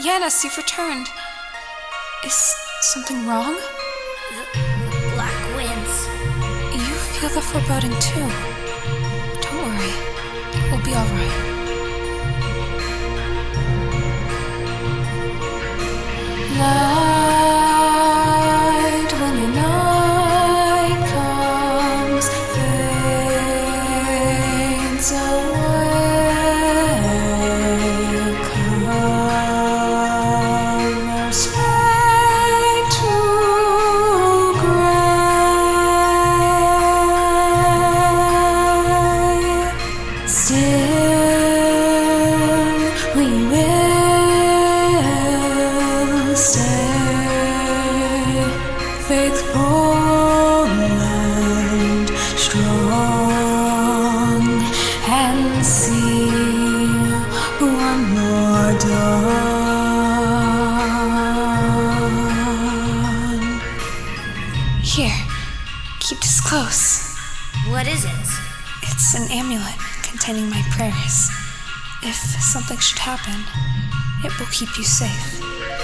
Yanis, you've returned. Is something wrong? The black winds. You feel the foreboding too. Don't worry. It will be alright. Light, when the night comes, fades away. Colors fade to gray. Still, we will stay faithful and strong, and see one more dawn. Here, keep this close. What is it? It's an amulet containing my prayers. If something should happen, it will keep you safe.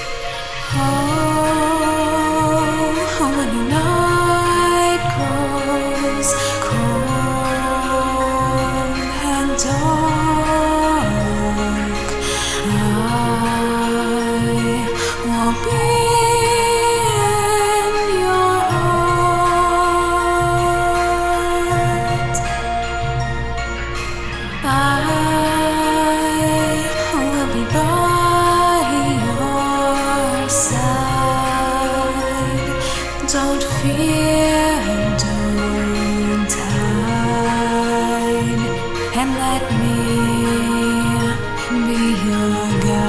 Oh, when the night grows cold and dark, I will be in your heart. I will be by your side. Don't fear, don't hide, and let me be your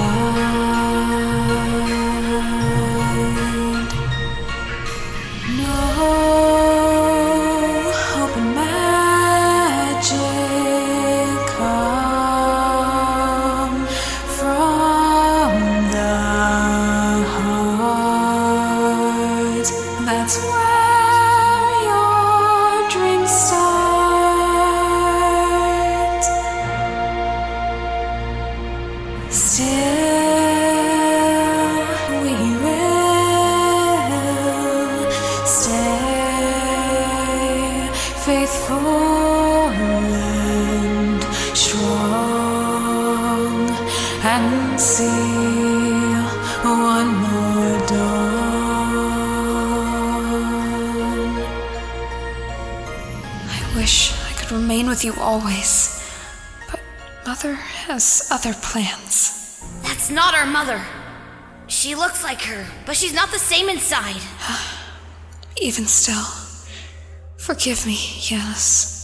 guide. No hope and magic come from the heart. That's where your dreams start. Still, we will stay faithful and strong, and see one more dawn. I wish I could remain with you always, but Mother has other plans. That's not our mother. She looks like her, but she's not the same inside. Even still, forgive me, Yanis.